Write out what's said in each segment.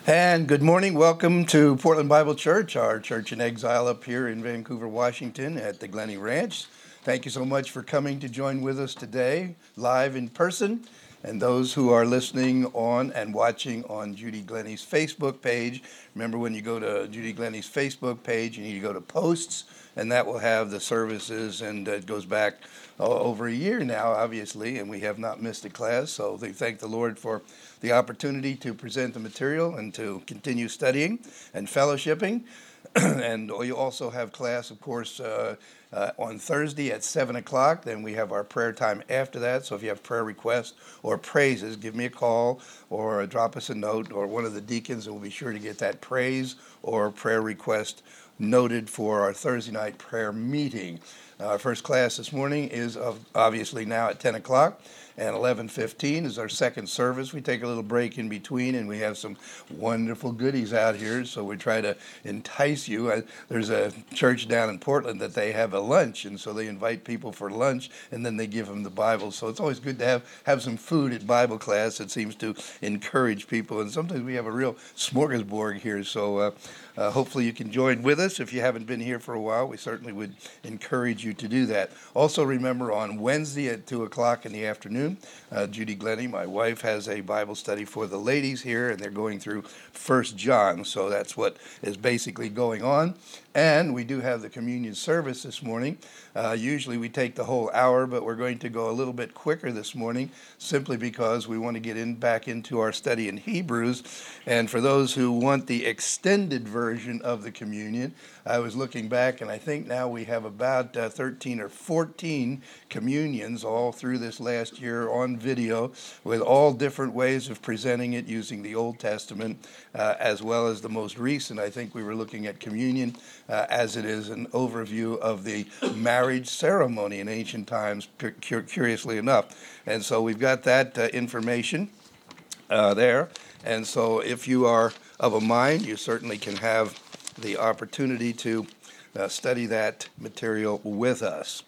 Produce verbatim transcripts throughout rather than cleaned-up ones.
And good morning. Welcome to Portland Bible Church, our church in exile up here in Vancouver, Washington at the Glenny Ranch. Thank you so much for coming to join with us today, live in person, and those who are listening on and watching on Judy Glenny's Facebook page. Remember, when you go to Judy Glenny's Facebook page, you need to go to posts, and that will have the services, and it goes back uh, over a year now, obviously, and we have not missed a class, so they thank the Lord for the opportunity to present the material and to continue studying and fellowshipping. And you also have class, of course, uh, uh, on Thursday at seven o'clock. Then we have our prayer time after that. So if you have prayer requests or praises, give me a call or drop us a note, or one of the deacons, and we'll be sure to get that praise or prayer request noted for our Thursday night prayer meeting. Our first class this morning is of obviously now at ten o'clock. And eleven fifteen is our second service. We take a little break in between, and we have some wonderful goodies out here, so we try to entice you. Uh, there's a church down in Portland that they have a lunch, and so they invite people for lunch, and then they give them the Bible. So it's always good to have, have some food at Bible class. It seems to encourage people, and sometimes we have a real smorgasbord here, so uh, uh, hopefully you can join with us. If you haven't been here for a while, we certainly would encourage you to do that. Also remember, on Wednesday at two o'clock in the afternoon, Uh, Judy Glenny, my wife, has a Bible study for the ladies here, and they're going through First John, so that's what is basically going on. And we do have the communion service this morning. Uh, usually we take the whole hour, but we're going to go a little bit quicker this morning, simply because we want to get in back into our study in Hebrews. And for those who want the extended version of the communion, I was looking back, and I think now we have about uh, thirteen or fourteen communions all through this last year on video, with all different ways of presenting it using the Old Testament, uh, as well as the most recent. I think we were looking at communion uh, as it is an overview of the marriage ceremony in ancient times, cur- curiously enough. And so we've got that uh, information uh, there. And so if you are of a mind, you certainly can have the opportunity to uh, study that material with us.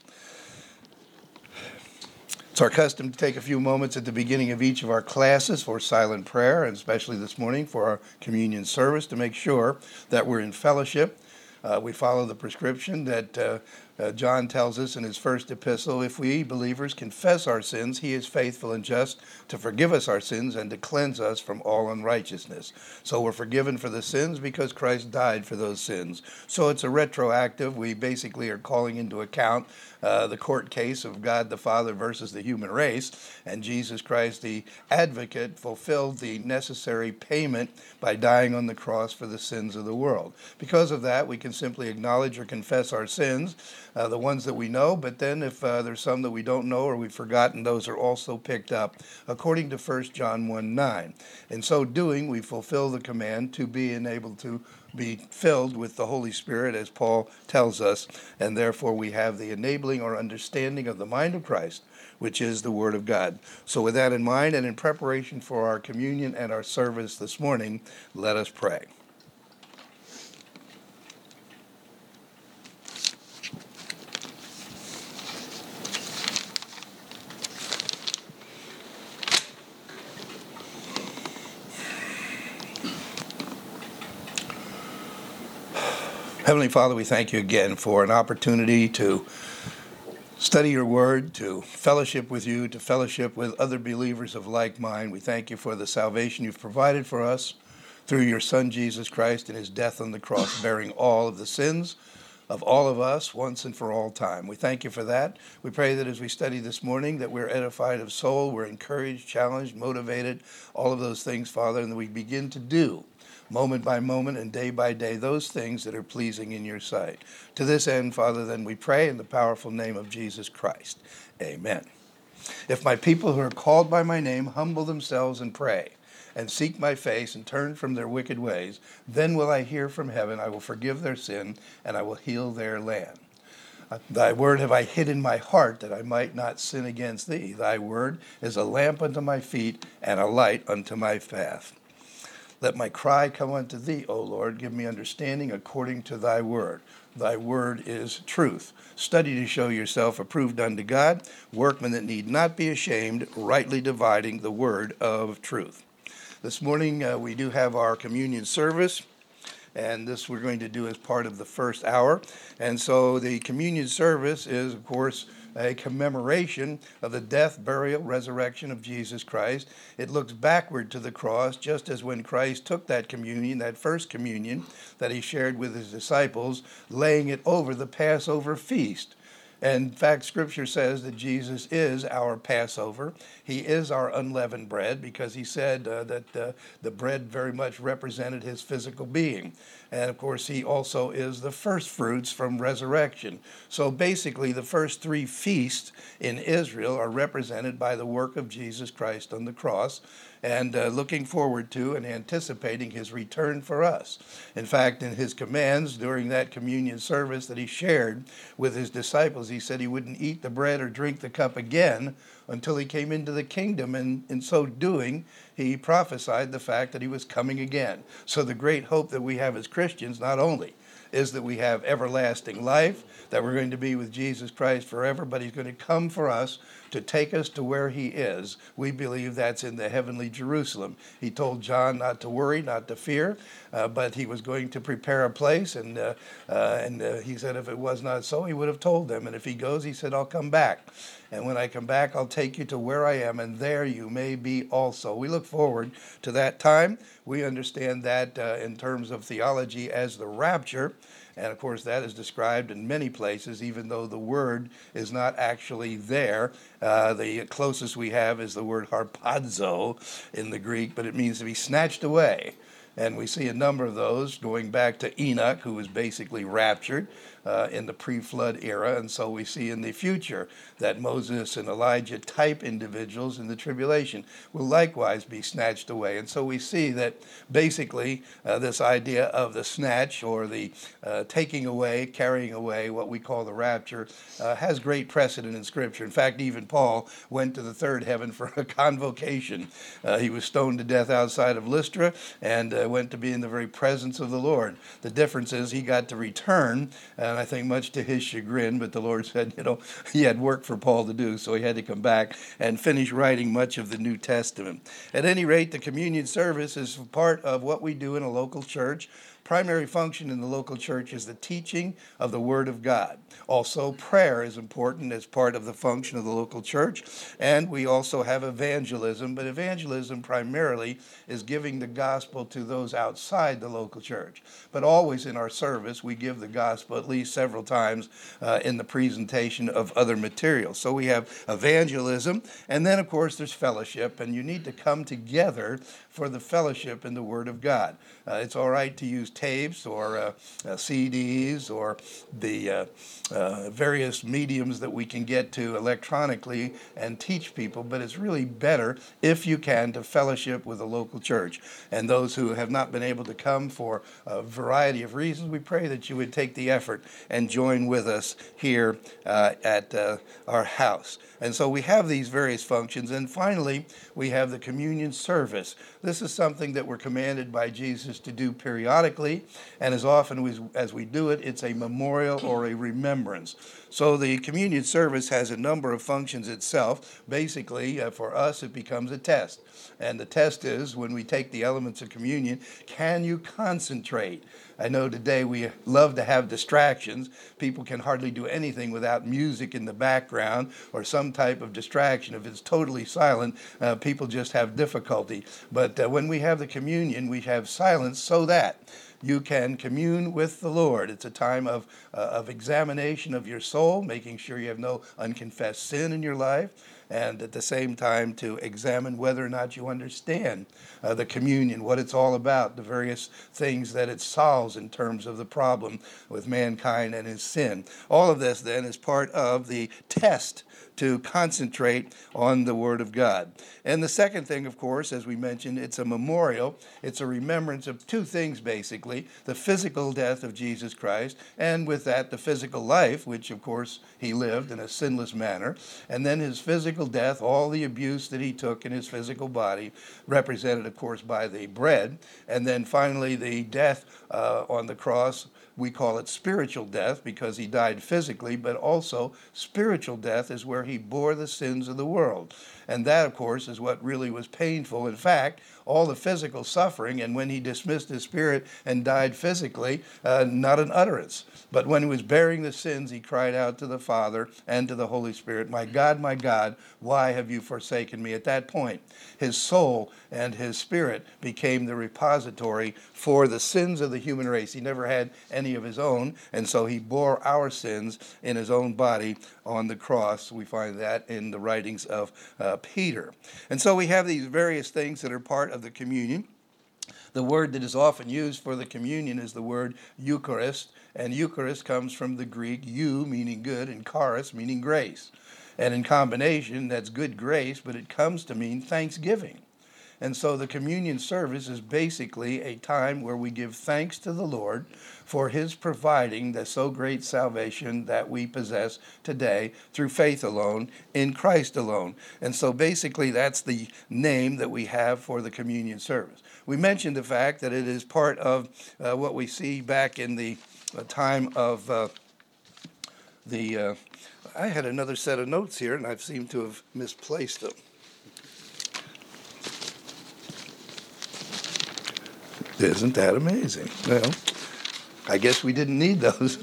It's our custom to take a few moments at the beginning of each of our classes for silent prayer, and especially this morning for our communion service, to make sure that we're in fellowship. Uh, we follow the prescription that uh, uh, John tells us in his first epistle: if we believers confess our sins, he is faithful and just to forgive us our sins and to cleanse us from all unrighteousness. So we're forgiven for the sins because Christ died for those sins. So it's a retroactive. We basically are calling into account uh, the court case of God the Father versus the human race, and Jesus Christ, the advocate, fulfilled the necessary payment by dying on the cross for the sins of the world. Because of that, we can simply acknowledge or confess our sins, uh, the ones that we know, but then if uh, there's some that we don't know or we've forgotten, those are also picked up according to First John one nine. In so doing, we fulfill the command to be enabled to be filled with the Holy Spirit, as Paul tells us, and therefore we have the enabling or understanding of the mind of Christ, which is the Word of God. So with that in mind, and in preparation for our communion and our service this morning, let us pray. Heavenly Father, we thank you again for an opportunity to study your word, to fellowship with you, to fellowship with other believers of like mind. We thank you for the salvation you've provided for us through your Son, Jesus Christ, and his death on the cross, bearing all of the sins of all of us once and for all time. We thank you for that. We pray that as we study this morning, that we're edified of soul, we're encouraged, challenged, motivated, all of those things, Father, and that we begin to do moment by moment and day by day those things that are pleasing in your sight. To this end, Father, then we pray in the powerful name of Jesus Christ. Amen. If my people who are called by my name humble themselves and pray and seek my face and turn from their wicked ways, then will I hear from heaven, I will forgive their sin, and I will heal their land. Thy word have I hid in my heart, that I might not sin against thee. Thy word is a lamp unto my feet and a light unto my path. Let my cry come unto thee, O Lord. Give me understanding according to thy word. Thy word is truth. Study to show yourself approved unto God, workmen that need not be ashamed, rightly dividing the word of truth. This morning uh, we do have our communion service, and this we're going to do as part of the first hour. And so the communion service is, of course, a commemoration of the death, burial, resurrection of Jesus Christ. It looks backward to the cross, just as when Christ took that communion, that first communion that he shared with his disciples, laying it over the Passover feast. And in fact, Scripture says that Jesus is our Passover. He is our unleavened bread, because he said uh, that uh, the bread very much represented his physical being. And of course, he also is the first fruits from resurrection. So basically, the first three feasts in Israel are represented by the work of Jesus Christ on the cross, and uh, looking forward to and anticipating his return for us. In fact, in his commands during that communion service that he shared with his disciples, he said he wouldn't eat the bread or drink the cup again until he came into the kingdom, and in so doing, he prophesied the fact that he was coming again. So the great hope that we have as Christians not only is that we have everlasting life, that we're going to be with Jesus Christ forever, but he's going to come for us to take us to where he is. We believe that's in the heavenly Jerusalem. He told John not to worry, not to fear, uh, but he was going to prepare a place, and uh, uh, and uh, he said if it was not so, he would have told them. And if he goes, he said, I'll come back. And when I come back, I'll take you to where I am, and there you may be also. We look forward to that time. We understand that uh, in terms of theology as the rapture. And of course, that is described in many places, even though the word is not actually there. Uh, the closest we have is the word harpazo in the Greek, but it means to be snatched away. And we see a number of those going back to Enoch, who was basically raptured uh, in the pre-flood era. And so we see in the future that Moses and Elijah type individuals in the tribulation will likewise be snatched away. And so we see that basically uh, this idea of the snatch, or the uh, taking away, carrying away, what we call the rapture, uh, has great precedent in Scripture. In fact, even Paul went to the third heaven for a convocation. Uh, he was stoned to death outside of Lystra, and uh, went to be in the very presence of the Lord. The difference is he got to return, and I think much to his chagrin, but the Lord said, you know, he had work for Paul to do, so he had to come back and finish writing much of the New Testament. At any rate, the communion service is part of what we do in a local church. Primary function in the local church is the teaching of the Word of God. Also, prayer is important as part of the function of the local church. And we also have evangelism, but evangelism primarily is giving the gospel to those outside the local church. But always in our service, we give the gospel at least several times uh, in the presentation of other materials. So we have evangelism, and then, of course, there's fellowship, and you need to come together for the fellowship in the Word of God. Uh, it's all right to use tapes or uh, uh, C Ds or the uh, uh, various mediums that we can get to electronically and teach people, but it's really better, if you can, to fellowship with a local church. And those who have not been able to come for a variety of reasons, we pray that you would take the effort and join with us here uh, at uh, our house. And so we have these various functions. And finally, we have the communion service. This is something that we're commanded by Jesus to do periodically, and as often as, as we do it, it's a memorial or a remembrance. So the communion service has a number of functions itself. Basically, uh, for us, it becomes a test. And the test is, when we take the elements of communion, can you concentrate? I know today we love to have distractions. People can hardly do anything without music in the background or some type of distraction. If it's totally silent, uh, people just have difficulty. But uh, when we have the communion, we have silence so that you can commune with the Lord. It's a time of, uh, of examination of your soul, making sure you have no unconfessed sin in your life, and at the same time to examine whether or not you understand uh, the communion, what it's all about, the various things that it solves in terms of the problem with mankind and his sin. All of this then is part of the test to concentrate on the Word of God. And the second thing, of course, as we mentioned, it's a memorial. It's a remembrance of two things, basically: the physical death of Jesus Christ, and with that, the physical life, which, of course, he lived in a sinless manner. And then his physical death, all the abuse that he took in his physical body, represented, of course, by the bread. And then finally, the death uh, on the cross, we call it spiritual death because he died physically, but also spiritual death is where he bore the sins of the world. And that, of course, is what really was painful. In fact, all the physical suffering, and when he dismissed his spirit and died physically, uh, not an utterance. But when he was bearing the sins, he cried out to the Father and to the Holy Spirit, "My God, my God, why have you forsaken me?" At that point, his soul and his spirit became the repository for the sins of the human race. He never had any of his own, and so he bore our sins in his own body on the cross. We find that in the writings of uh, Peter. And so we have these various things that are part of the communion. The word that is often used for the communion is the word Eucharist, and Eucharist comes from the Greek eu, meaning good, and charis, meaning grace. And in combination, that's good grace, but it comes to mean thanksgiving. And so the communion service is basically a time where we give thanks to the Lord for his providing the so great salvation that we possess today through faith alone, in Christ alone. And so basically that's the name that we have for the communion service. We mentioned the fact that it is part of uh, what we see back in the uh, time of uh, the, uh, I had another set of notes here and I've seemed to have misplaced them. Isn't that amazing? Well, I guess we didn't need those.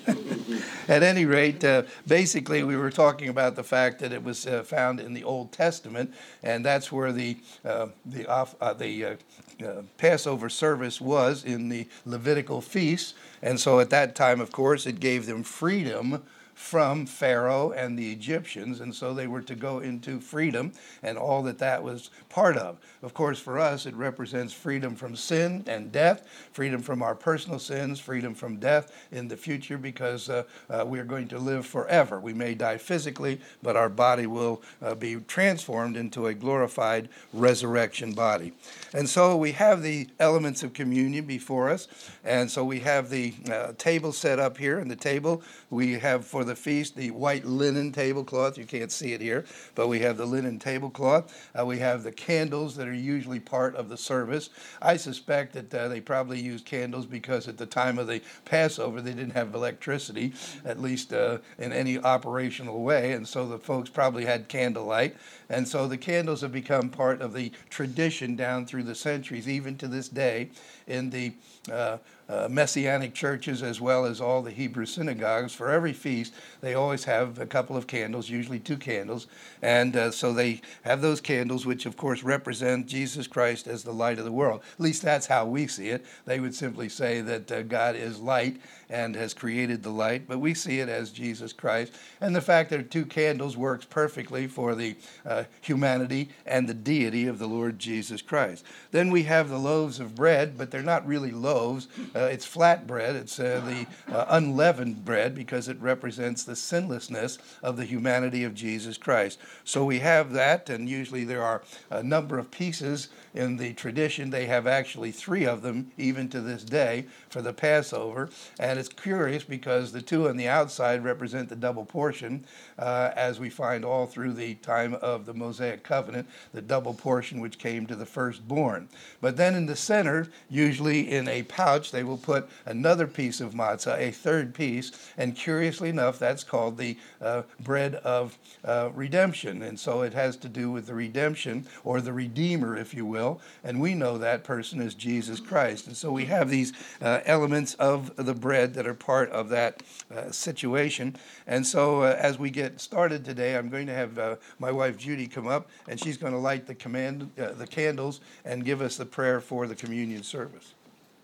At any rate, uh, basically we were talking about the fact that it was uh, found in the Old Testament, and that's where the uh, the off, uh, the uh, uh, Passover service was in the Levitical feasts, and so at that time, of course, it gave them freedom from Pharaoh and the Egyptians, and so they were to go into freedom and all that that was part of. Of course, for us, it represents freedom from sin and death, freedom from our personal sins, freedom from death in the future, because uh, uh, we are going to live forever. We may die physically, but our body will uh, be transformed into a glorified resurrection body. And so we have the elements of communion before us, and so we have the uh, table set up here, and the table we have for the feast the white linen tablecloth. You can't see it here, but we have the linen tablecloth. Uh, we have the candles that are usually part of the service. I suspect that uh, they probably used candles because at the time of the Passover they didn't have electricity, at least uh, in any operational way, and so the folks probably had candlelight. And so the candles have become part of the tradition down through the centuries, even to this day, in the uh, uh, Messianic churches as well as all the Hebrew synagogues. For every feast, they always have a couple of candles, usually two candles. And uh, so they have those candles, which of course represent Jesus Christ as the light of the world. At least that's how we see it. They would simply say that uh, God is light and has created the light, but we see it as Jesus Christ. And the fact that two candles works perfectly for the uh, humanity and the deity of the Lord Jesus Christ. Then we have the loaves of bread, but they're not really loaves. Uh, it's flat bread. It's uh, the uh, unleavened bread because it represents the sinlessness of the humanity of Jesus Christ. So we have that, and usually there are a number of pieces in the tradition. They have actually three of them, even to this day, for the Passover. And it's curious because the two on the outside represent the double portion, uh, as we find all through the time of the Mosaic covenant, the double portion which came to the firstborn. But then in the center, usually in a pouch, they will put another piece of matzah, a third piece, and curiously enough, that's called the uh, bread of uh, redemption. And so it has to do with the redemption, or the Redeemer, if you will, and we know that person is Jesus Christ. And so we have these uh, elements of the bread that are part of that uh, situation. And so uh, as we get started today, I'm going to have uh, my wife Judy come up, and she's going to light the command, uh, the candles and give us the prayer for the communion service.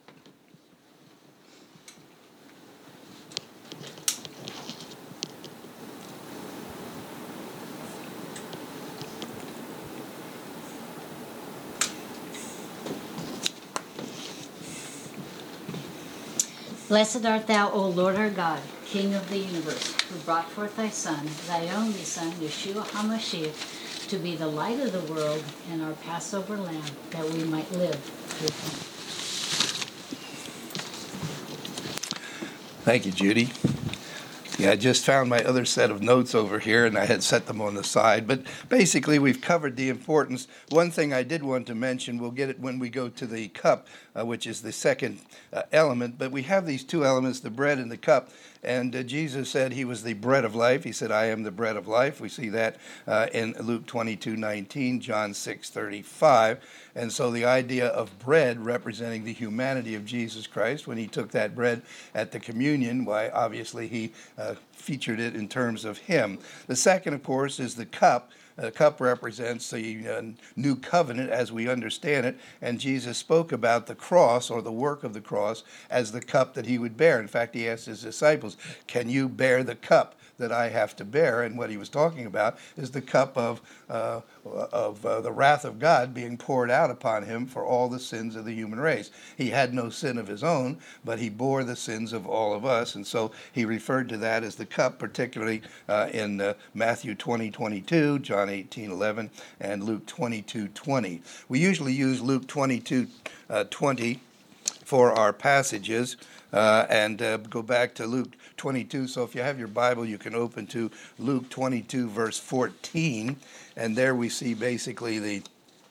Blessed art thou, O Lord our God, King of the universe, who brought forth thy Son, thy only Son, Yeshua HaMashiach, to be the light of the world and our Passover lamb, that we might live through him. Thank you, Judy. Yeah, I just found my other set of notes over here, and I had set them on the side. But basically, we've covered the importance. One thing I did want to mention, we'll get it when we go to the cup, uh, which is the second uh, element. But we have these two elements, the bread and the cup. And uh, Jesus said he was the bread of life. He said, I am the bread of life. We see that uh, in Luke twenty-two nineteen, John six thirty-five. And so the idea of bread representing the humanity of Jesus Christ, when he took that bread at the communion, why, obviously, he uh, featured it in terms of him. The second, of course, is the cup. The cup represents the uh, new covenant as we understand it, and Jesus spoke about the cross, or the work of the cross, as the cup that he would bear. In fact, he asked his disciples, can you bear the cup that I have to bear? And what he was talking about is the cup of uh, of uh, the wrath of God being poured out upon him for all the sins of the human race. He had no sin of his own, but he bore the sins of all of us, and so he referred to that as the cup, particularly uh, in uh, Matthew twenty twenty-two, John eighteen eleven, and Luke twenty-two twenty. We usually use Luke twenty-two twenty for our passages, uh, and uh, go back to Luke twenty-two. So if you have your Bible, you can open to Luke twenty-two, verse fourteen, and there we see basically the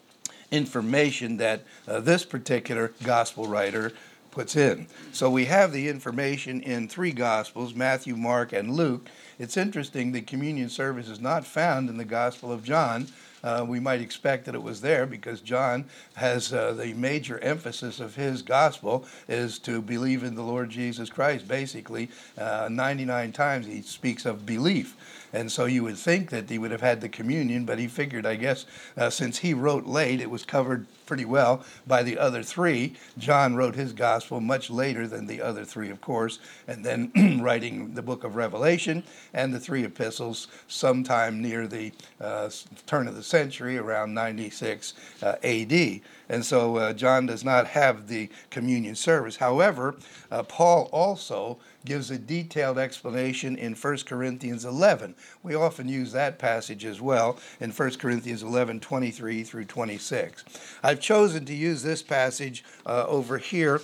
information that uh, this particular gospel writer puts in. So we have the information in three Gospels, Matthew, Mark, and Luke. It's interesting the communion service is not found in the Gospel of John. Uh, we might expect that it was there because John has uh, the major emphasis of his gospel is to believe in the Lord Jesus Christ. Basically, uh, ninety-nine times he speaks of belief. And so you would think that he would have had the communion, but he figured, I guess, uh, since he wrote late, it was covered pretty well by the other three. John wrote his gospel much later than the other three, of course, and then writing the book of Revelation and the three epistles sometime near the uh, turn of the century, around ninety-six uh, A D. And so uh, John does not have the communion service. However, uh, Paul also gives a detailed explanation in First Corinthians eleven. We often use that passage as well in First Corinthians eleven, twenty-three through twenty-six. I've chosen to use this passage uh, over here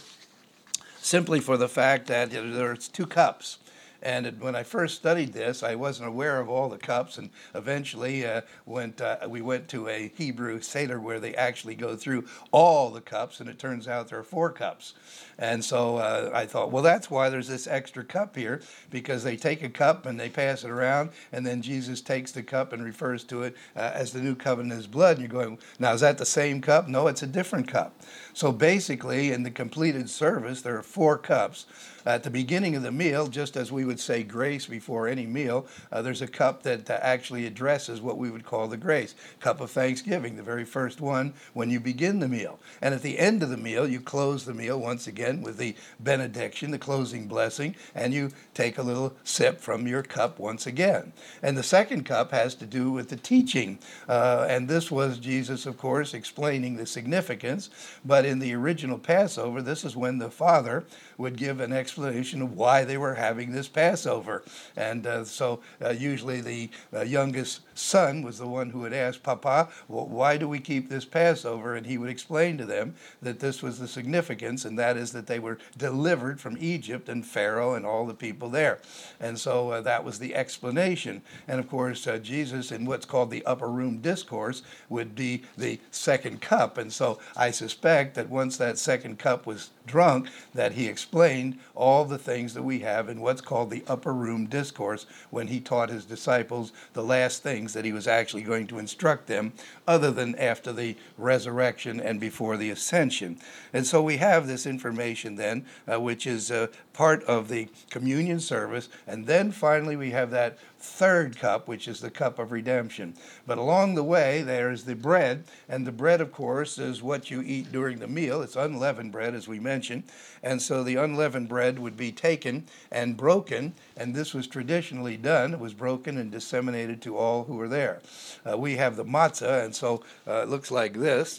simply for the fact that there's two cups. And when I first studied this, I wasn't aware of all the cups, and eventually uh, went. Uh, we went to a Hebrew Seder where they actually go through all the cups, and it turns out there are four cups. And so uh, I thought, well, that's why there's this extra cup here, because they take a cup and they pass it around, and then Jesus takes the cup and refers to it uh, as the new covenant in his blood. And you're going, now, is that the same cup? No, it's a different cup. So basically, in the completed service, there are four cups. At the beginning of the meal, just as we would say grace before any meal, uh, there's a cup that uh, actually addresses what we would call the grace. Cup of thanksgiving, the very first one when you begin the meal. And at the end of the meal, you close the meal once again with the benediction, the closing blessing, and you take a little sip from your cup once again. And the second cup has to do with the teaching. Uh, and this was Jesus, of course, explaining the significance. But in the original Passover, this is when the Father would give an explanation of why they were having this Passover. And uh, so uh, usually the uh, youngest son was the one who would ask, Papa, well, why do we keep this Passover? And he would explain to them that this was the significance, and that is that they were delivered from Egypt and Pharaoh and all the people there. And so uh, that was the explanation. And of course, uh, Jesus, in what's called the upper room discourse, would be the second cup. And so I suspect that once that second cup was drunk, that he explained all the things that we have in what's called the upper room discourse when he taught his disciples the last things that he was actually going to instruct them, other than after the resurrection and before the ascension. And so we have this information then, uh, which is uh, part of the communion service, and then finally we have that third cup, which is the cup of redemption. But along the way, there is the bread, and the bread, of course, is what you eat during the meal. It's unleavened bread, as we mentioned, and so the unleavened bread would be taken and broken, and this was traditionally done. It was broken and disseminated to all who were there. Uh, we have the matzah, and so uh, it looks like this.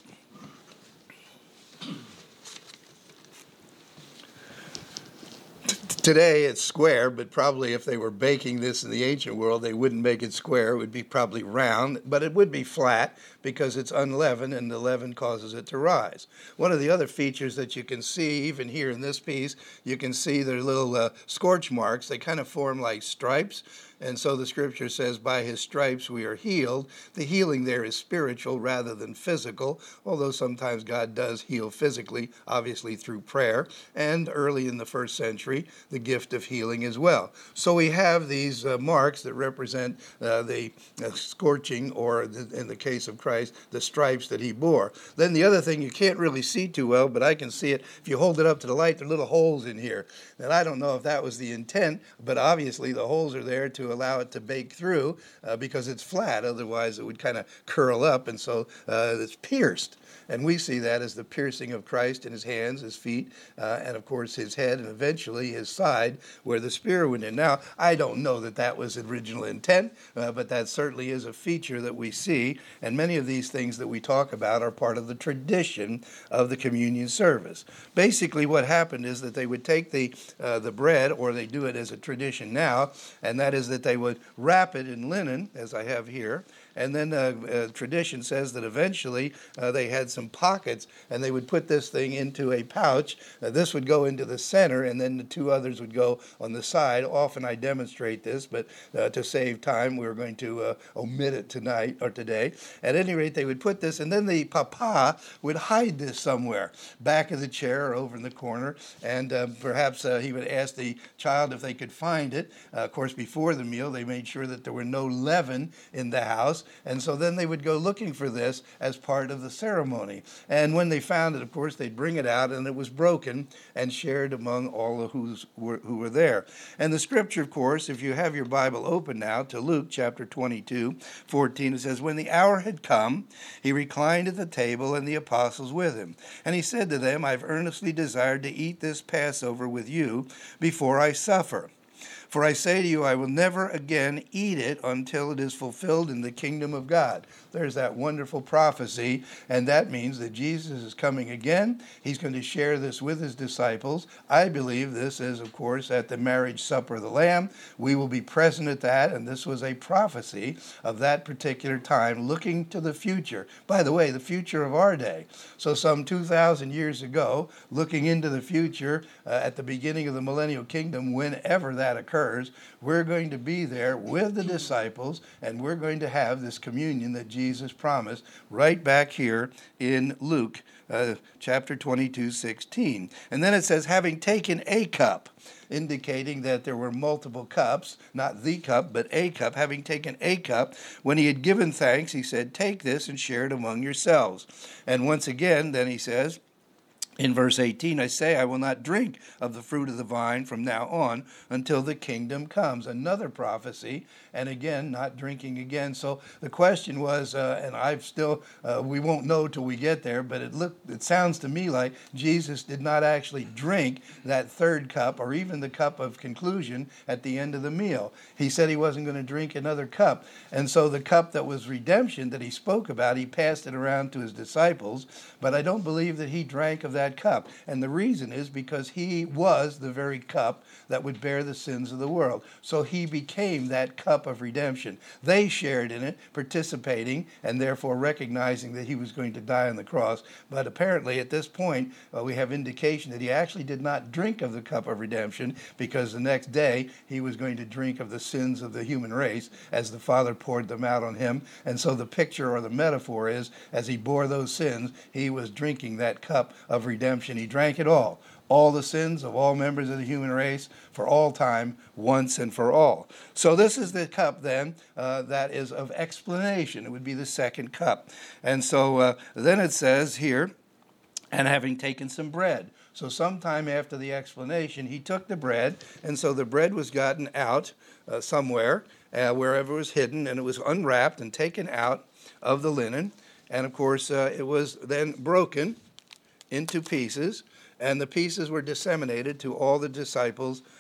Today it's square, but probably if they were baking this in the ancient world, they wouldn't make it square. It would be probably round, but it would be flat because it's unleavened and the leaven causes it to rise. One of the other features that you can see, even here in this piece, you can see their little uh, scorch marks. They kind of form like stripes. And so the scripture says, by his stripes we are healed. The healing there is spiritual rather than physical, although sometimes God does heal physically, obviously through prayer, and early in the first century, the gift of healing as well. So we have these uh, marks that represent uh, the uh, scorching, or the, in the case of Christ, the stripes that he bore. Then the other thing you can't really see too well, but I can see it. If you hold it up to the light, there are little holes in here. And I don't know if that was the intent, but obviously the holes are there to allow it to bake through uh, because it's flat. Otherwise, it would kind of curl up, and so uh, it's pierced. And we see that as the piercing of Christ in his hands, his feet, uh, and of course his head, and eventually his side, where the spear went in. Now, I don't know that that was original intent, uh, but that certainly is a feature that we see. And many of these things that we talk about are part of the tradition of the communion service. Basically, what happened is that they would take the uh, the bread, or they do it as a tradition now, and that is that they would wrap it in linen, as I have here. And then uh, uh, tradition says that eventually uh, they had some pockets, and they would put this thing into a pouch. Uh, this would go into the center, and then the two others would go on the side. Often I demonstrate this, but uh, to save time, we're going to uh, omit it tonight or today. At any rate, they would put this, and then the papa would hide this somewhere, back of the chair or over in the corner, and uh, perhaps uh, he would ask the child if they could find it. Uh, of course, before the meal, they made sure that there were no leaven in the house. And so then they would go looking for this as part of the ceremony. And when they found it, of course, they'd bring it out, and it was broken and shared among all who's, were, who were there. And the scripture, of course, if you have your Bible open now to Luke chapter twenty-two, fourteen, it says, when the hour had come, he reclined at the table, and the apostles with him. And he said to them, I've earnestly desired to eat this Passover with you before I suffer. For I say to you, I will never again eat it until it is fulfilled in the kingdom of God. There's that wonderful prophecy, and that means that Jesus is coming again. He's going to share this with his disciples. I believe this is, of course, at the marriage supper of the Lamb. We will be present at that, and this was a prophecy of that particular time, looking to the future. By the way, the future of our day. So some two thousand years ago, looking into the future uh, at the beginning of the millennial kingdom, whenever that occurs, we're going to be there with the disciples, and we're going to have this communion that Jesus promised right back here in Luke uh, chapter twenty-two, sixteen. And then it says, having taken a cup, indicating that there were multiple cups, not the cup, but a cup. Having taken a cup, when he had given thanks, he said, take this and share it among yourselves. And once again, then he says, in verse eighteen, I say, I will not drink of the fruit of the vine from now on until the kingdom comes. Another prophecy, and again, not drinking again. So the question was, uh, and I've still, uh, we won't know till we get there, but it looked, it sounds to me like Jesus did not actually drink that third cup, or even the cup of conclusion at the end of the meal. He said he wasn't going to drink another cup. And so the cup that was redemption that he spoke about, he passed it around to his disciples, but I don't believe that he drank of that cup. And the reason is because he was the very cup that would bear the sins of the world. So he became that cup of redemption. They shared in it, participating, and therefore recognizing that he was going to die on the cross. But apparently at this point, uh, we have indication that he actually did not drink of the cup of redemption, because the next day he was going to drink of the sins of the human race as the Father poured them out on him. And so the picture or the metaphor is, as he bore those sins, he was drinking that cup of redemption. Redemption. He drank it all, all the sins of all members of the human race for all time, once and for all. So this is the cup then uh, that is of explanation. It would be the second cup. And so uh, then it says here, and having taken some bread. So sometime after the explanation, he took the bread, and so the bread was gotten out uh, somewhere, uh, wherever it was hidden, and it was unwrapped and taken out of the linen. And of course, uh, it was then broken into pieces, and the pieces were disseminated to all the disciples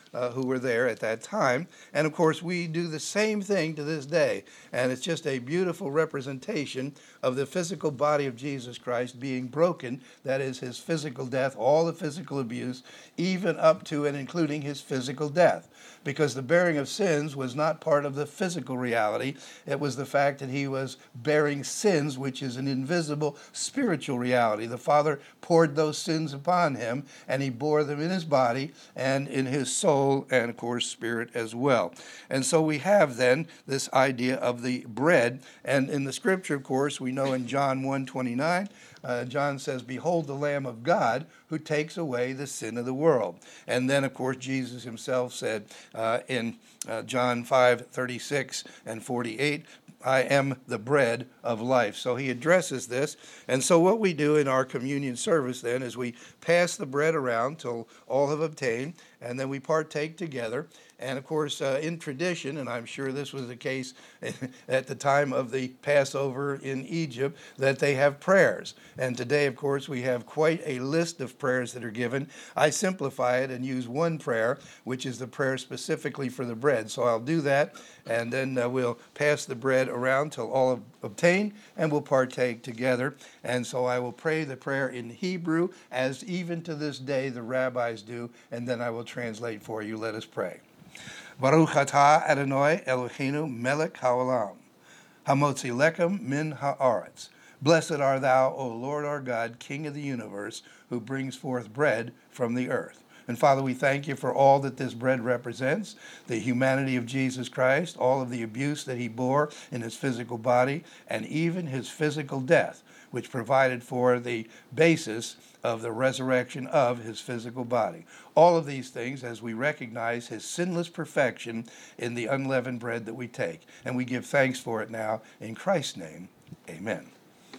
uh, who were there at that time. And of course, we do the same thing to this day. And it's just a beautiful representation of the physical body of Jesus Christ being broken. That is his physical death, all the physical abuse, even up to and including his physical death. Because the bearing of sins was not part of the physical reality. It was the fact that he was bearing sins, which is an invisible spiritual reality. The Father poured those sins upon him, and he bore them in his body and in his soul and, of course, spirit as well. And so we have then this idea of the bread. And in the scripture, of course, we know in John one twenty-nine, Uh, John says, "Behold the Lamb of God who takes away the sin of the world." And then, of course, Jesus himself said uh, in uh, John five thirty-six and forty-eight, "I am the bread of life." So he addresses this. And so what we do in our communion service then is we pass the bread around till all have obtained, and then we partake together. And of course, uh, in tradition, and I'm sure this was the case at the time of the Passover in Egypt, that they have prayers. And today, of course, we have quite a list of prayers that are given. I simplify it and use one prayer, which is the prayer specifically for the bread. So I'll do that, and then uh, we'll pass the bread around till all have obtained, and we'll partake together. And so I will pray the prayer in Hebrew, as even to this day the rabbis do, and then I will translate for you. Let us pray. Baruch atah Adonai Eloheinu melech haolam, hamotzi lechem min haaretz. Blessed art thou, O Lord our God, King of the universe, who brings forth bread from the earth. And Father, we thank you for all that this bread represents, the humanity of Jesus Christ, all of the abuse that he bore in his physical body, and even his physical death, which provided for the basis of the resurrection of his physical body. All of these things as we recognize his sinless perfection in the unleavened bread that we take. And we give thanks for it now in Christ's name. Amen.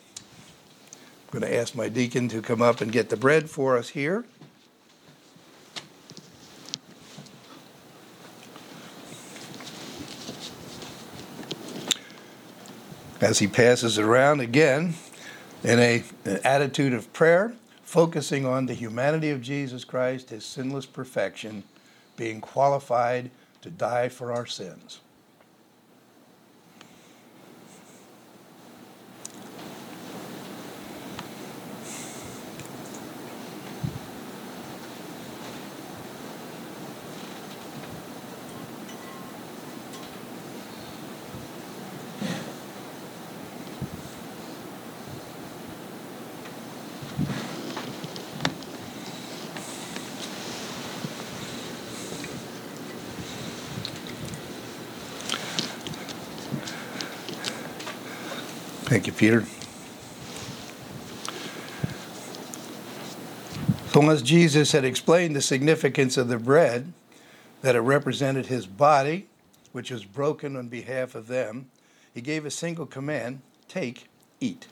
I'm going to ask my deacon to come up and get the bread for us here. As he passes it around again, in a, an attitude of prayer, focusing on the humanity of Jesus Christ, his sinless perfection, being qualified to die for our sins. Thank you, Peter. So as Jesus had explained the significance of the bread, that it represented his body, which was broken on behalf of them, he gave a single command: take, eat.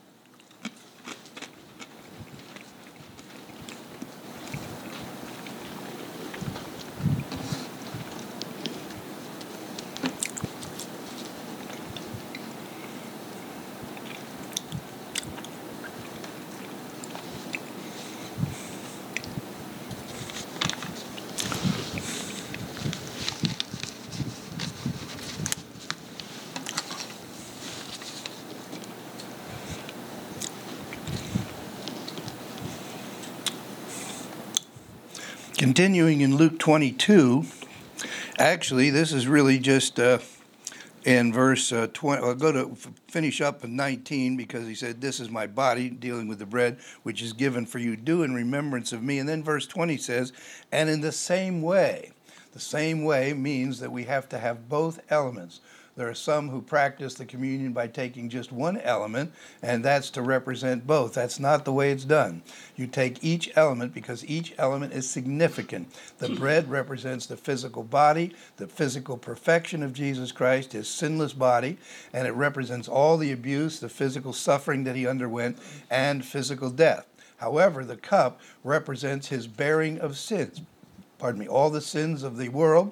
Continuing in Luke twenty-two, actually, this is really just uh, in verse uh, twenty. I'll go to f- finish up in nineteen, because he said, "This is my body," dealing with the bread, "which is given for you. Do in remembrance of me." And then verse twenty says, "And in the same way." The same way means that we have to have both elements. There are some who practice the communion by taking just one element, and that's to represent both. That's not the way it's done. You take each element because each element is significant. The bread represents the physical body, the physical perfection of Jesus Christ, his sinless body, and it represents all the abuse, the physical suffering that he underwent, and physical death. However, the cup represents his bearing of sins. Pardon me, all the sins of the world,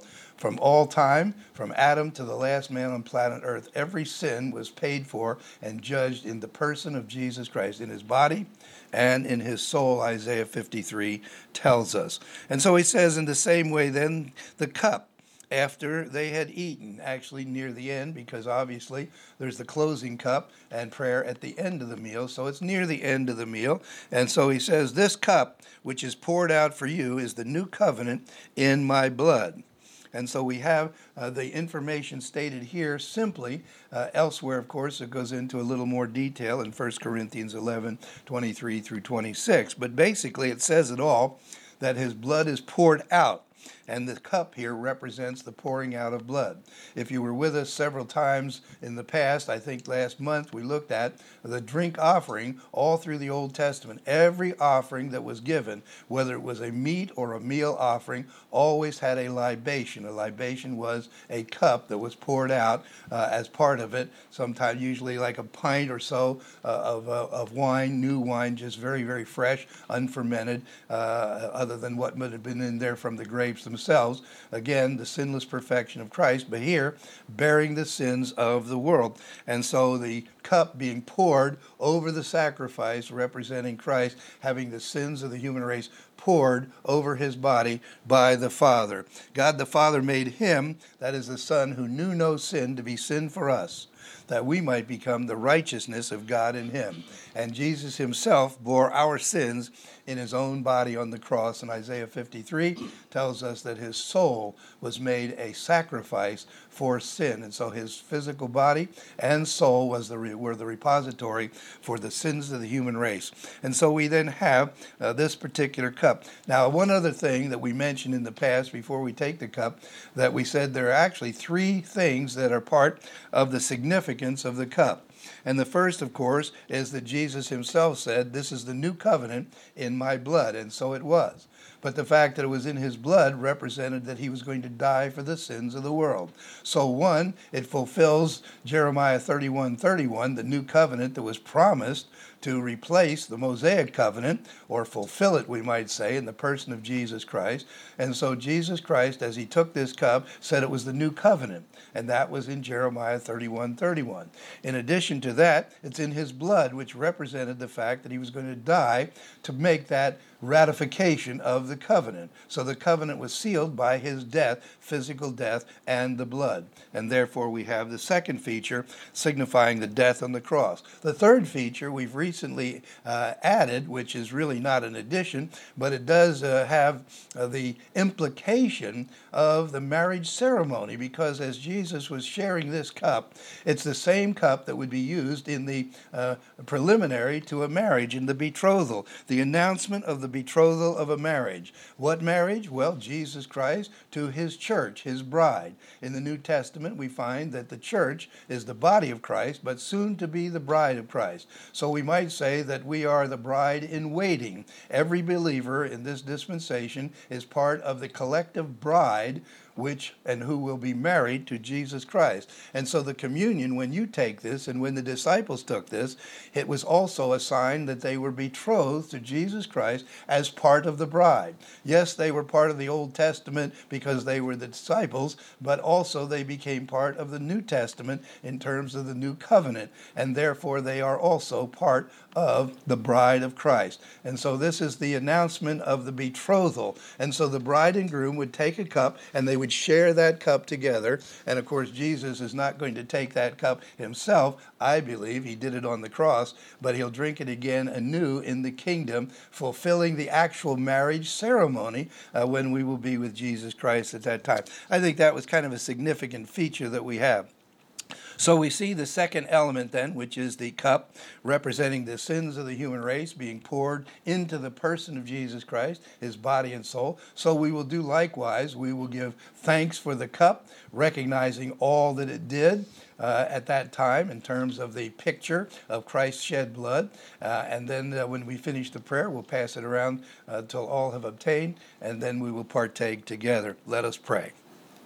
From all time, from Adam to the last man on planet Earth, every sin was paid for and judged in the person of Jesus Christ, in his body and in his soul, Isaiah fifty-three tells us. And so he says, in the same way, then, the cup, after they had eaten, actually near the end, because obviously there's the closing cup and prayer at the end of the meal, so it's near the end of the meal. And so he says, this cup, which is poured out for you, is the new covenant in my blood. And so we have uh, the information stated here simply. Uh, elsewhere, of course, it goes into a little more detail in First Corinthians eleven, twenty-three through twenty-six. But basically it says it all, that his blood is poured out. And the cup here represents the pouring out of blood. If you were with us several times in the past, I think last month we looked at the drink offering all through the Old Testament. Every offering that was given, whether it was a meat or a meal offering, always had a libation. A libation was a cup that was poured out uh, as part of it, sometimes usually like a pint or so uh, of, uh, of wine, new wine, just very, very fresh, unfermented, uh, other than what would have been in there from the grapes themselves. Again, the sinless perfection of Christ, but here, bearing the sins of the world. And so the cup being poured over the sacrifice, representing Christ, having the sins of the human race poured over his body by the Father. God the Father made him, that is the Son, who knew no sin, to be sin for us, that we might become the righteousness of God in him. And Jesus himself bore our sins in his own body on the cross. And Isaiah fifty-three tells us that his soul was made a sacrifice for sin. And so his physical body and soul was the re- were the repository for the sins of the human race. And so we then have uh, this particular cup. Now, one other thing that we mentioned in the past before we take the cup, that we said there are actually three things that are part of the significance of the cup. And the first, of course, is that Jesus himself said, this is the new covenant in my blood. And so it was. But the fact that it was in his blood represented that he was going to die for the sins of the world. So one, it fulfills Jeremiah thirty-one thirty-one, the new covenant that was promised to replace the Mosaic covenant, or fulfill it, we might say, in the person of Jesus Christ. And so Jesus Christ, as he took this cup, said it was the new covenant. And that was in Jeremiah thirty-one thirty-one. In addition to that, it's in his blood, which represented the fact that he was going to die to make that ratification of the covenant. So the covenant was sealed by his death, physical death, and the blood. And therefore we have the second feature signifying the death on the cross. The third feature we've recently uh, added, which is really not an addition, but it does uh, have uh, the implication of the marriage ceremony, because as Jesus was sharing this cup, it's the same cup that would be used in the uh, preliminary to a marriage, in the betrothal, the announcement of the betrothal of a marriage. What marriage? Well, Jesus Christ to his church, his bride. In the New Testament, we find that the church is the body of Christ, but soon to be the bride of Christ. So we might say that we are the bride in waiting. Every believer in this dispensation is part of the collective bride, which and who will be married to Jesus Christ. And so the communion, when you take this, and when the disciples took this, it was also a sign that they were betrothed to Jesus Christ as part of the bride. Yes, they were part of the Old Testament because they were the disciples, but also they became part of the New Testament in terms of the new covenant, and therefore they are also part of the bride of Christ. And so this is the announcement of the betrothal. And so the bride and groom would take a cup, and they would share that cup together. And of course, Jesus is not going to take that cup himself. I believe he did it on the cross, but he'll drink it again anew in the kingdom, fulfilling the actual marriage ceremony uh, when we will be with Jesus Christ at that time. I think that was kind of a significant feature that we have. So we see the second element then, which is the cup representing the sins of the human race being poured into the person of Jesus Christ, his body and soul. So we will do likewise. We will give thanks for the cup, recognizing all that it did uh, at that time in terms of the picture of Christ's shed blood. Uh, and then uh, when we finish the prayer, we'll pass it around uh, until all have obtained, and then we will partake together. Let us pray.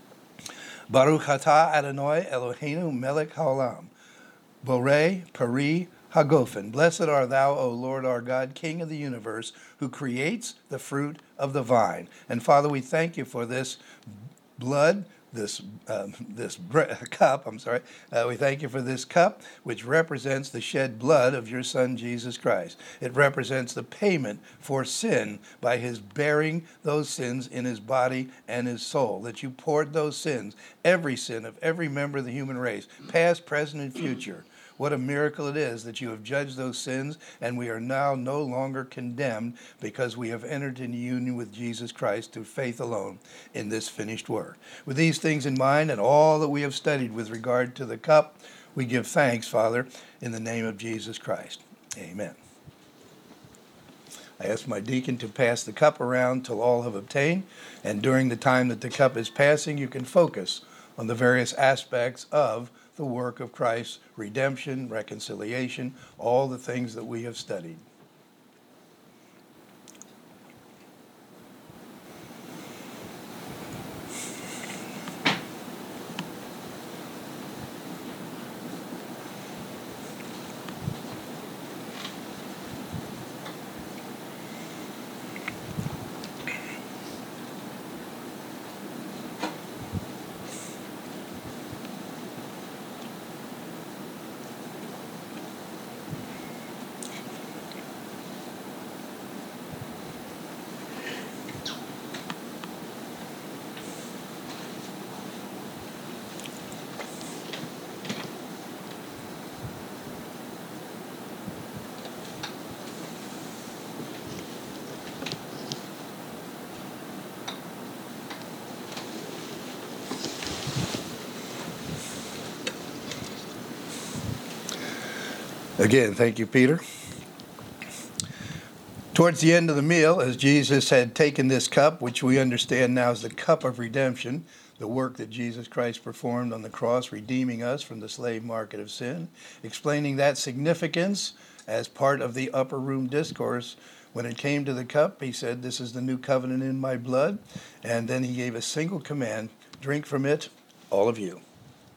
Baruch atah Adonai Eloheinu melech haolam, borei peri hagofen. Blessed art thou, O Lord our God, King of the universe, who creates the fruit of the vine. And Father, we thank you for this blood this um, this bre- cup. I'm sorry. Uh, we thank you for this cup, which represents the shed blood of your Son Jesus Christ. It represents the payment for sin by his bearing those sins in his body and his soul. That you poured those sins, every sin of every member of the human race, past, present, and future. What a miracle it is that you have judged those sins, and we are now no longer condemned because we have entered into union with Jesus Christ through faith alone in this finished work. With these things in mind and all that we have studied with regard to the cup, we give thanks, Father, in the name of Jesus Christ. Amen. I ask my deacon to pass the cup around till all have obtained, and during the time that the cup is passing, you can focus on the various aspects of the work of Christ's redemption, reconciliation, all the things that we have studied. Again, thank you, Peter. Towards the end of the meal, as Jesus had taken this cup, which we understand now is the cup of redemption, the work that Jesus Christ performed on the cross, redeeming us from the slave market of sin, explaining that significance as part of the upper room discourse. When it came to the cup, he said, "This is the new covenant in my blood." And then he gave a single command, "Drink from it, all of you."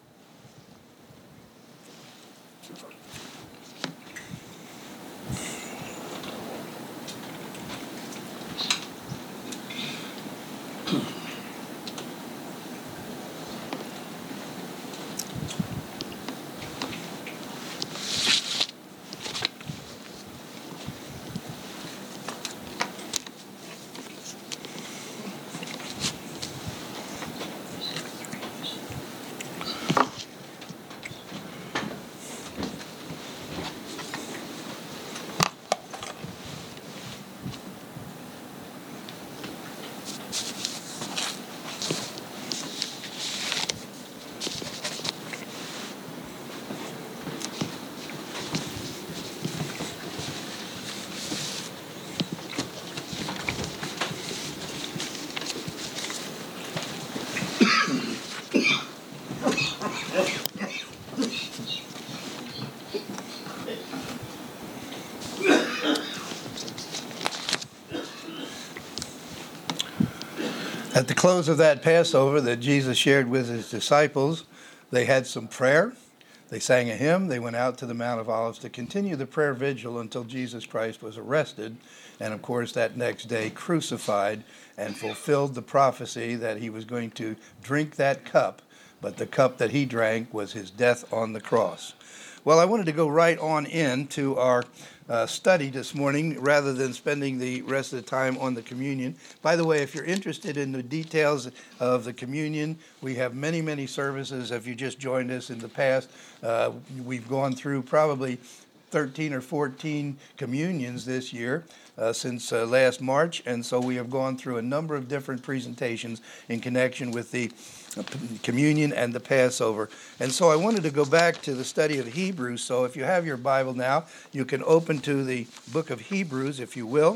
At the close of that Passover that Jesus shared with his disciples, they had some prayer. They sang a hymn. They went out to the Mount of Olives to continue the prayer vigil until Jesus Christ was arrested, and of course that next day crucified, and fulfilled the prophecy that he was going to drink that cup, but the cup that he drank was his death on the cross. Well, I wanted to go right on into our uh, study this morning rather than spending the rest of the time on the communion. By the way, if you're interested in the details of the communion, we have many, many services. If you just joined us in the past, uh, we've gone through probably thirteen or fourteen communions this year uh, since uh, last March, and so we have gone through a number of different presentations in connection with the communion and the Passover. And so I wanted to go back to the study of Hebrews. So if you have your Bible now, you can open to the book of Hebrews, if you will.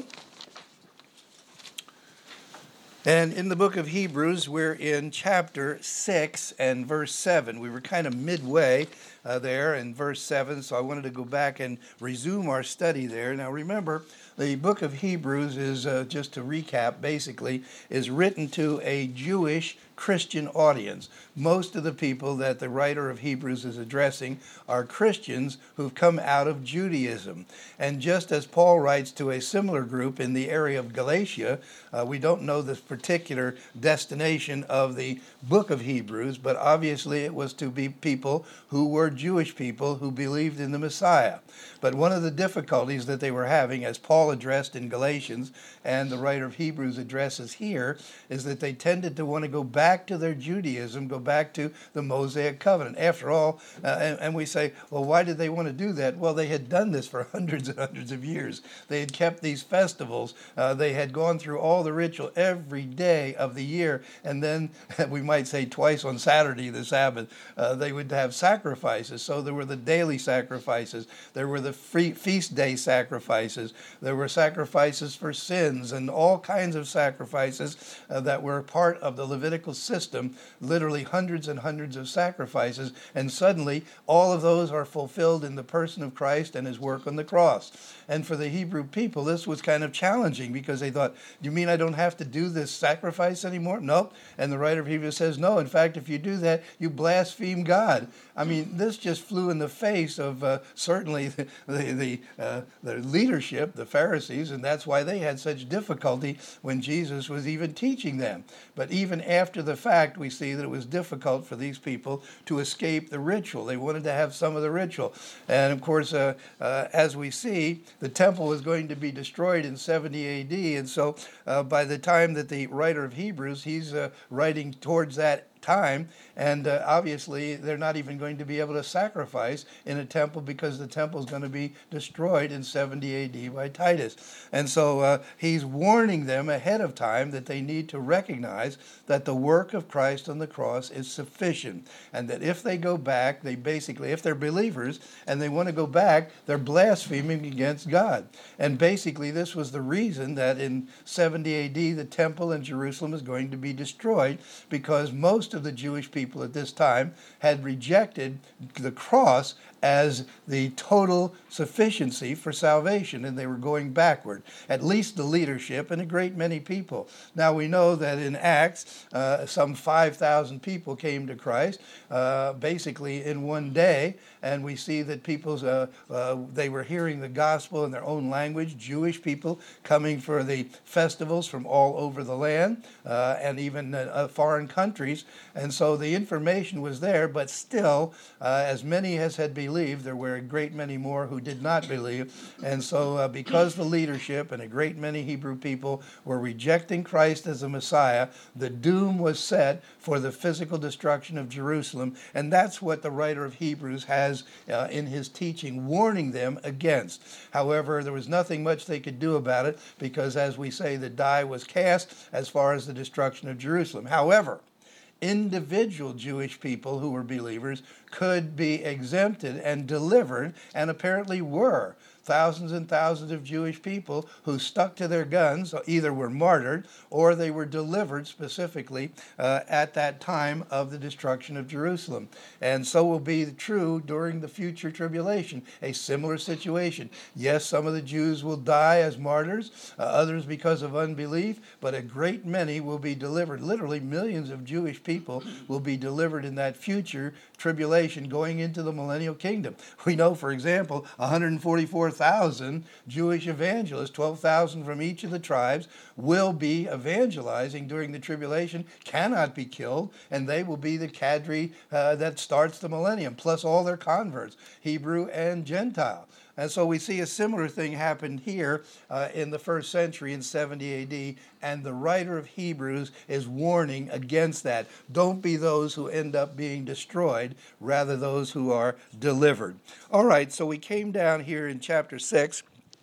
And in the book of Hebrews, we're in chapter six and verse seven. We were kind of midway uh, there in verse seven. So I wanted to go back and resume our study there. Now remember, the book of Hebrews is, uh, just to recap, basically, is written to a Jewish Christian audience. Most of the people that the writer of Hebrews is addressing are Christians who've come out of Judaism. And just as Paul writes to a similar group in the area of Galatia, uh, we don't know the particular destination of the book of Hebrews, but obviously it was to be people who were Jewish people who believed in the Messiah. But one of the difficulties that they were having, as Paul addressed in Galatians and the writer of Hebrews addresses here, is that they tended to want to go back to their Judaism, go back to the Mosaic covenant. After all, uh, and, and we say, well, why did they want to do that? Well, they had done this for hundreds and hundreds of years. They had kept these festivals. Uh, they had gone through all the ritual every day of the year. And then we might say twice on Saturday, the Sabbath, uh, they would have sacrifices. So there were the daily sacrifices. There were the free feast day sacrifices. There were sacrifices for sins and all kinds of sacrifices uh, that were part of the Levitical system, literally hundreds and hundreds of sacrifices. And suddenly all of those are fulfilled in the person of Christ and his work on the cross. And for the Hebrew people, this was kind of challenging because they thought, you mean I don't have to do this sacrifice anymore? Nope. And the writer of Hebrews says, no, in fact, if you do that, you blaspheme God. I mean, this just flew in the face of uh, certainly the, the, the, uh, the leadership, the Pharisees, and that's why they had such difficulty when Jesus was even teaching them. But even after the fact, we see that it was difficult for these people to escape the ritual. They wanted to have some of the ritual. And of course, uh, uh, as we see, the temple was going to be destroyed in seventy A D. And so uh, by the time that the writer of Hebrews, he's uh, writing towards that time, and uh, obviously they're not even going to be able to sacrifice in a temple because the temple is going to be destroyed in seventy A D by Titus. And so uh, he's warning them ahead of time that they need to recognize that the work of Christ on the cross is sufficient, and that if they go back, they basically, if they're believers and they want to go back, they're blaspheming against God. And basically this was the reason that in seventy A D the temple in Jerusalem is going to be destroyed, because most of the Jewish people at this time had rejected the cross as the total sufficiency for salvation, and they were going backward, at least the leadership and a great many people. Now we know that in Acts, uh, some five thousand people came to Christ, uh, basically in one day, and we see that people's, uh, uh, they were hearing the gospel in their own language, Jewish people coming for the festivals from all over the land, uh, and even uh, foreign countries. And so the information was there, but still, uh, as many as had believed, there were a great many more who did not believe. And so uh, because the leadership and a great many Hebrew people were rejecting Christ as the Messiah, the doom was set for the physical destruction of Jerusalem. And that's what the writer of Hebrews has uh, in his teaching, warning them against. However, there was nothing much they could do about it because, as we say, the die was cast as far as the destruction of Jerusalem. However, individual Jewish people who were believers could be exempted and delivered, and apparently were. Thousands and thousands of Jewish people who stuck to their guns either were martyred or they were delivered specifically uh, at that time of the destruction of Jerusalem. And so will be true during the future tribulation, a similar situation. Yes, some of the Jews will die as martyrs, uh, others because of unbelief, but a great many will be delivered. Literally millions of Jewish people will be delivered in that future tribulation going into the millennial kingdom. We know, for example, one hundred forty-four thousand Jewish evangelists, twelve thousand from each of the tribes, will be evangelizing during the tribulation, cannot be killed, and they will be the cadre uh, that starts the millennium, plus all their converts, Hebrew and Gentile. And so we see a similar thing happen here uh, in the first century in seventy A D, and the writer of Hebrews is warning against that. Don't be those who end up being destroyed, rather those who are delivered. All right, so we came down here in chapter six,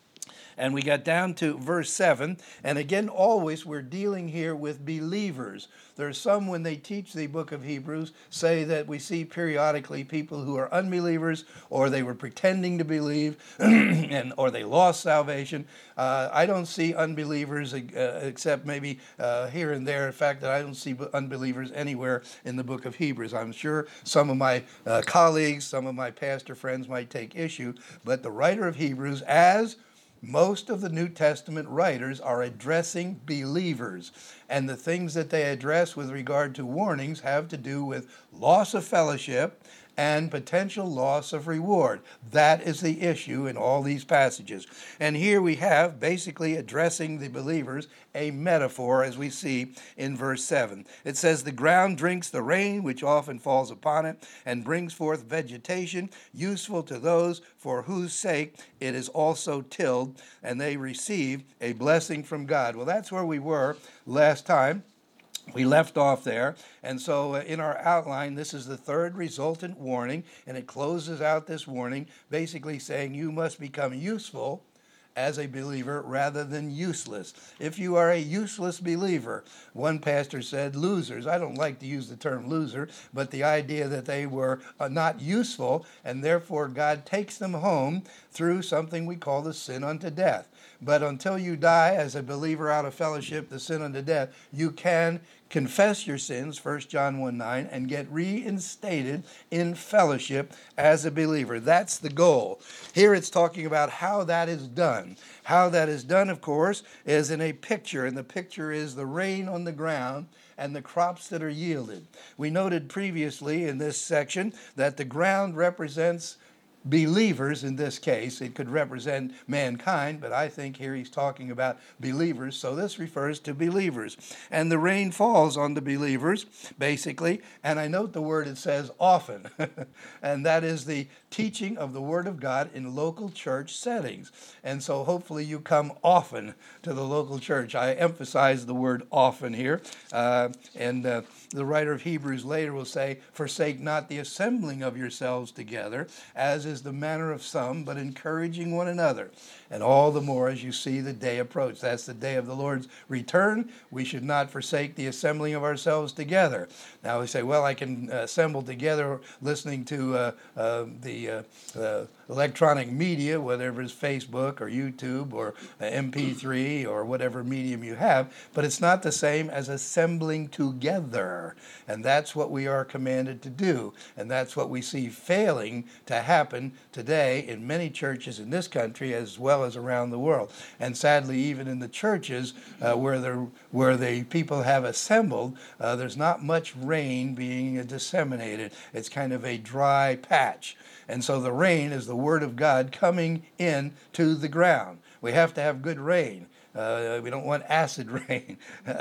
And we got down to verse seven. And again, always we're dealing here with believers. There's some, when they teach the book of Hebrews, say that we see periodically people who are unbelievers, or they were pretending to believe, and or they lost salvation. Uh, I don't see unbelievers uh, except maybe uh, here and there. In fact, I don't see unbelievers anywhere in the book of Hebrews. I'm sure some of my uh, colleagues, some of my pastor friends might take issue, but the writer of Hebrews, as most of the New Testament writers, are addressing believers. And the things that they address with regard to warnings have to do with loss of fellowship and potential loss of reward. That is the issue in all these passages. And here we have, basically addressing the believers, a metaphor, as we see in verse seven. It says, "The ground drinks the rain which often falls upon it, and brings forth vegetation, useful to those for whose sake it is also tilled, and they receive a blessing from God." Well, that's where we were last time. We left off there, and so uh, in our outline, this is the third resultant warning, and it closes out this warning basically saying you must become useful as a believer rather than useless. If you are a useless believer, one pastor said losers. I don't like to use the term loser, but the idea that they were uh, not useful, and therefore God takes them home through something we call the sin unto death. But until you die as a believer out of fellowship, the sin unto death, you can confess your sins, First John one nine, and get reinstated in fellowship as a believer. That's the goal. Here it's talking about how that is done. How that is done, of course, is in a picture, and the picture is the rain on the ground and the crops that are yielded. We noted previously in this section that the ground represents believers. In this case, it could represent mankind, but I think here he's talking about believers, so this refers to believers. And the rain falls on the believers, basically, and I note the word, it says often, and that is the teaching of the Word of God in local church settings. And so hopefully you come often to the local church. I emphasize the word often here, uh, and uh, the writer of Hebrews later will say, "Forsake not the assembling of yourselves together, as is the manner of some, but encouraging one another, and all the more as you see the day approach." That's the day of the Lord's return. We should not forsake the assembling of ourselves together. Now we say, well, I can assemble together listening to uh, uh, the uh, uh, electronic media, whether it's Facebook or YouTube or uh, M P three or whatever medium you have, but it's not the same as assembling together. And that's what we are commanded to do. And that's what we see failing to happen today in many churches in this country as well as around the world. And sadly, even in the churches uh, where the where the people have assembled, uh, there's not much rain being uh, disseminated. It's kind of a dry patch. And so the rain is the Word of God coming in to the ground. We have to have good rain. Uh, we don't want acid rain.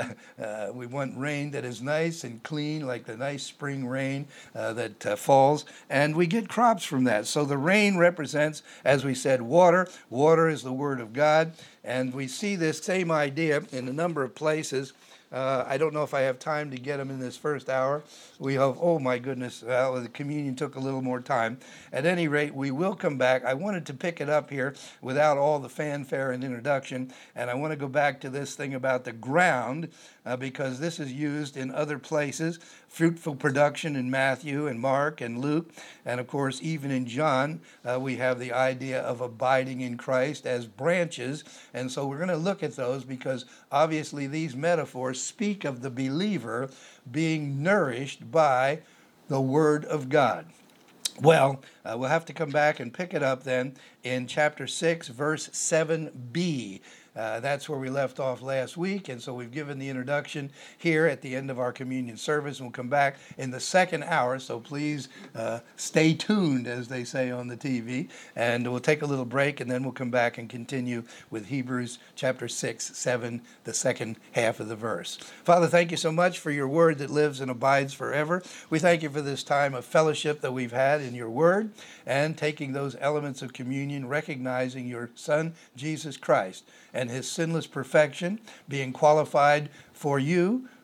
uh, we want rain that is nice and clean, like the nice spring rain uh, that uh, falls, and we get crops from that. So the rain represents, as we said, water. Water is the Word of God, and we see this same idea in a number of places. Uh, I don't know if I have time to get them in this first hour. We have, oh my goodness, well, the communion took a little more time. At any rate, we will come back. I wanted to pick it up here without all the fanfare and introduction, and I want to go back to this thing about the ground, uh, because this is used in other places. Fruitful production in Matthew and Mark and Luke, and of course even in John, uh, we have the idea of abiding in Christ as branches, and so we're going to look at those because obviously these metaphors speak of the believer being nourished by the Word of God. Well, uh, we'll have to come back and pick it up then in chapter six, verse seven b. Uh, that's where we left off last week, and so we've given the introduction here at the end of our communion service, and we'll come back in the second hour, so please uh, stay tuned, as they say on the T V, and we'll take a little break, and then we'll come back and continue with Hebrews chapter six, seven, the second half of the verse. Father, thank you so much for your word that lives and abides forever. We thank you for this time of fellowship that we've had in your word, and taking those elements of communion, recognizing your Son, Jesus Christ, and his sinless perfection, being qualified for you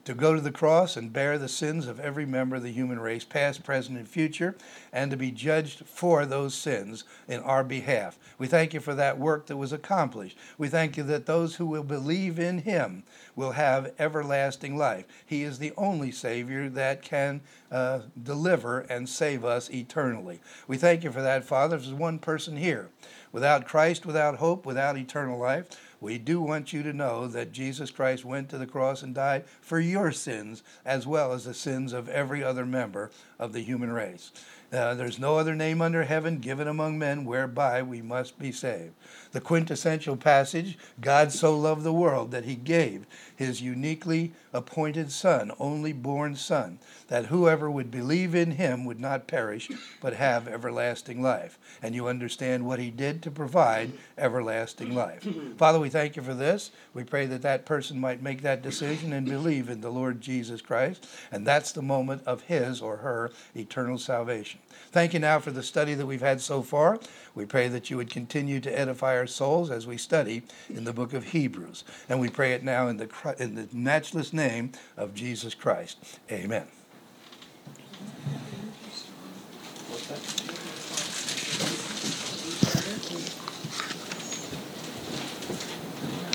to go to the cross and bear the sins of every member of the human race, past, present, and future, and to be judged for those sins in our behalf. We thank you for that work that was accomplished. We thank you that those who will believe in him will have everlasting life. He is the only Savior that can uh, deliver and save us eternally. We thank you for that, Father. There's one person here without Christ, without hope, without eternal life. We do want you to know that Jesus Christ went to the cross and died for your sins as well as the sins of every other member of the human race. Uh, there's no other name under heaven given among men whereby we must be saved. The quintessential passage, God so loved the world that he gave his uniquely appointed Son, only born Son, that whoever would believe in him would not perish, but have everlasting life. And you understand what he did to provide everlasting life. Father, we thank you for this. We pray that that person might make that decision and believe in the Lord Jesus Christ, and that's the moment of his or her eternal salvation. Thank you now for the study that we've had so far. We pray that you would continue to edify our souls as we study in the book of Hebrews. And we pray it now in the, in the matchless name of Jesus Christ. Amen. What's that?